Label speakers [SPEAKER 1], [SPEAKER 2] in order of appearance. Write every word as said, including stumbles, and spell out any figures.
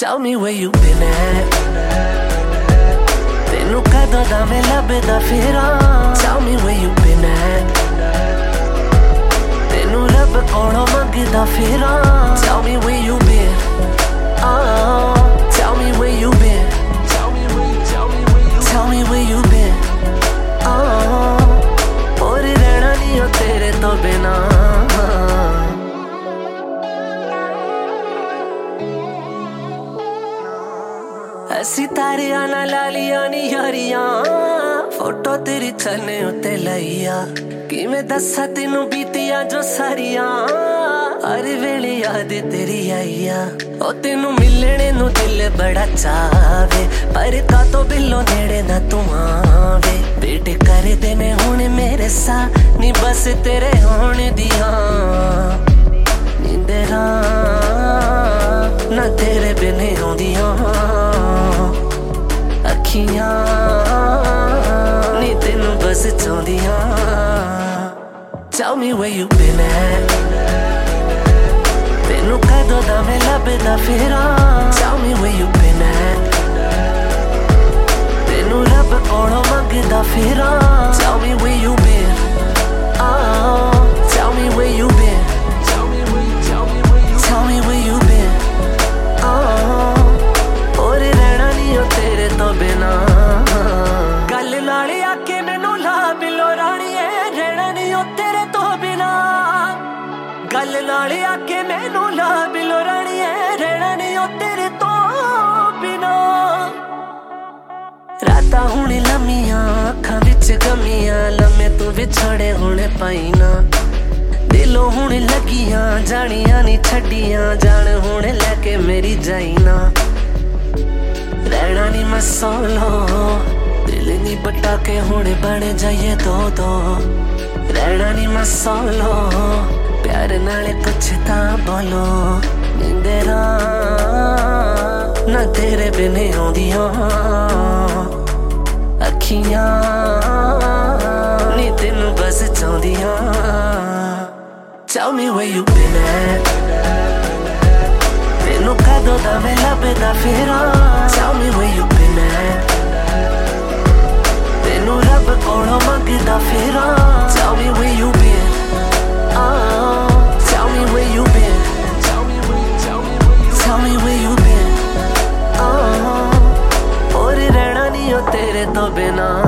[SPEAKER 1] Tell me where you been at. Tenu kado da me labda fira. Tell me where you been at. Tenu rab kolo magda fira. Tell me where you been. Oh, tell me where you been. Tell me where you, tell me where you, tell me where you been. Oh, और रहना नहीं हो तेरे तो बिना. ऐसी तारियां ना लालियां नी Yaariyan photo तेरी चलने उत्ते लईया कि मैं दसा तेनू बीतियां जो सारियां हर वेले याद तेरी आईया ओ तेनू मिलने नू दिल बड़ा चावे पर का तो बिलो नेड़े ना तू आवे बेटे कर देने हुण मेरे सा नी बस तेरे होने दिया नींदरा ना तेरे बिने होंदियां अखियां नी तेनू बस चाहदियां. Tell me where you been at. Tenu kado da me labda fira. Tell me where you been at. Tenu rab kolo magda fira. Tell me where you been. Oh, tell me where you been. Tell me where you, tell me where you, tell me where you been. Oh, और रहना नहीं हो तेरे तो बिना. गल नाल आके मैनू ला बिलो राणीए रहना नहीं हो तेरे तो बिना. गल नाल आके मैनू ला बिलो राणीए रहना नहीं हो तेरे तो बिना. रातां हुण लम्मियां अखां विच गमियां लम्मे तू विछड़े हुण पाई ना दिलों हुण लगियां जानियां नी छड्डियां जान हुण लैके मेरी जाई ना. रहना नी मैं सोलो दिल नी बटा के हुण बन जाइए दो दो. रहना नी मैं सोलो प्यार नाल कुछ तां बोलो नींदरा ना तेरे बिने होंदियां अखियां नी तेनू बस चाहदियां. Tell me where you been at. Tenu kado da me labda fira. Tell me where you been at. Tenu rab kolo magda fira. Tell me where you been. Oh, tell me where you been. Tell me where you, tell me where you, tell me where you been. Oh, और रहना नहीं हो तेरे तो बिना.